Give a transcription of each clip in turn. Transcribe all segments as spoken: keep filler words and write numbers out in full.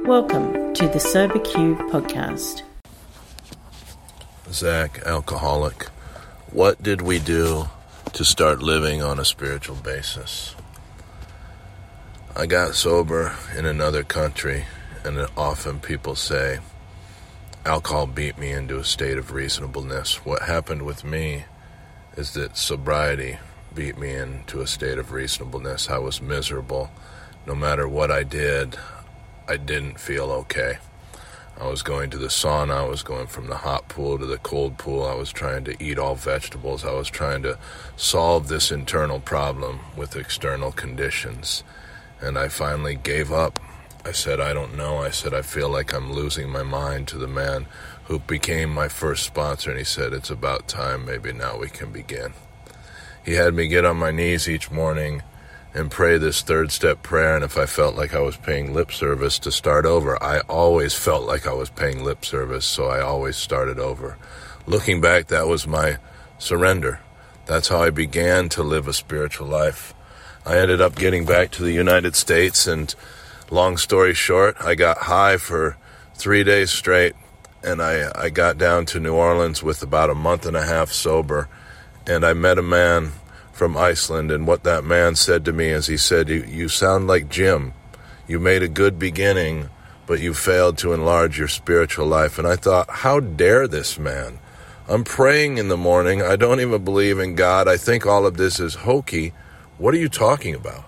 Welcome to the Sober Q podcast. Zach, alcoholic. What did we do to start living on a spiritual basis? I got sober in another country, and often people say, alcohol beat me into a state of reasonableness. What happened with me is that sobriety beat me into a state of reasonableness. I was miserable. No matter what I did, I didn't feel okay. I was going to the sauna. I was going from the hot pool to the cold pool. I was trying to eat all vegetables. I was trying to solve this internal problem with external conditions. And I finally gave up. I said, I don't know. I said, I feel like I'm losing my mind, to the man who became my first sponsor. And he said, it's about time. Maybe now we can begin. He had me get on my knees each morning and pray this third step prayer, and if I felt like I was paying lip service, to start over. I always felt like I was paying lip service, so I always started over. Looking back, that was my surrender. That's how I began to live a spiritual life. I ended up getting back to the United States, and long story short, I got high for three days straight, and I, I got down to New Orleans with about a month and a half sober, and I met a man from Iceland, and what that man said to me is, he said, you, you sound like Jim. You made a good beginning, but you failed to enlarge your spiritual life. And I thought, how dare this man? I'm praying in the morning. I don't even believe in God. I think all of this is hokey. What are you talking about?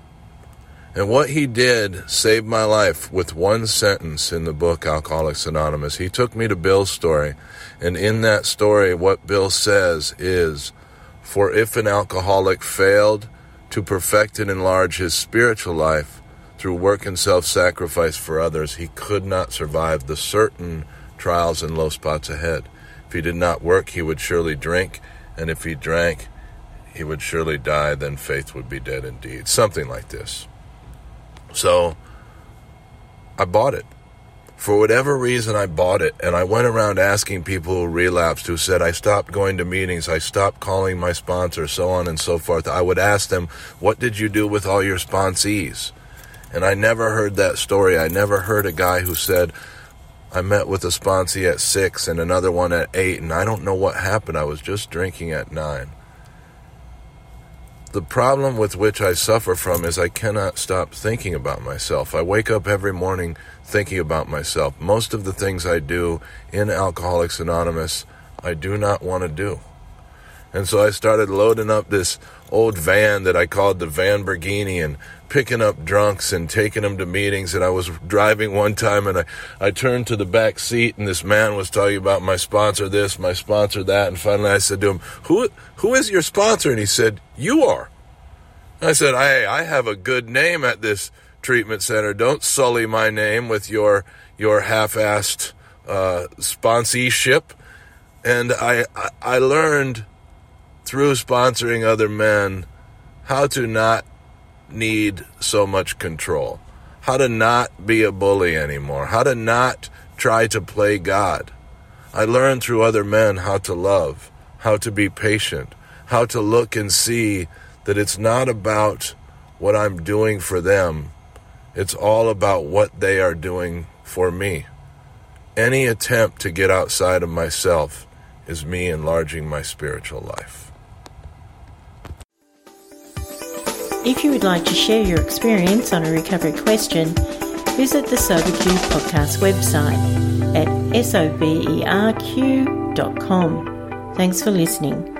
And what he did saved my life with one sentence in the book, Alcoholics Anonymous. He took me to Bill's story, and in that story, what Bill says is, for if an alcoholic failed to perfect and enlarge his spiritual life through work and self-sacrifice for others, he could not survive the certain trials and low spots ahead. If he did not work, he would surely drink, and if he drank, he would surely die, then faith would be dead indeed. Something like this. So, I bought it. For whatever reason, I bought it, and I went around asking people who relapsed, who said, I stopped going to meetings, I stopped calling my sponsor, so on and so forth. I would ask them, what did you do with all your sponsees? And I never heard that story. I never heard a guy who said, I met with a sponsee at six and another one at eight, and I don't know what happened. I was just drinking at nine. The problem with which I suffer from is I cannot stop thinking about myself. I wake up every morning thinking about myself. Most of the things I do in Alcoholics Anonymous, I do not want to do. And so I started loading up this old van that I called the Vanberghini and picking up drunks and taking them to meetings. And I was driving one time, and I, I turned to the back seat, and this man was talking about my sponsor this, my sponsor that. And finally I said to him, who who is your sponsor? And he said, you are. I said, hey, I have a good name at this treatment center. Don't sully my name with your your half-assed uh, sponsorship. And I, I I learned through sponsoring other men how to not need so much control, how to not be a bully anymore, how to not try to play God. I learned through other men how to love, how to be patient, how to look and see that it's not about what I'm doing for them. It's all about what they are doing for me. Any attempt to get outside of myself is me enlarging my spiritual life. If you would like to share your experience on a recovery question, visit the Sober Q podcast website at soberq dot com. Thanks for listening.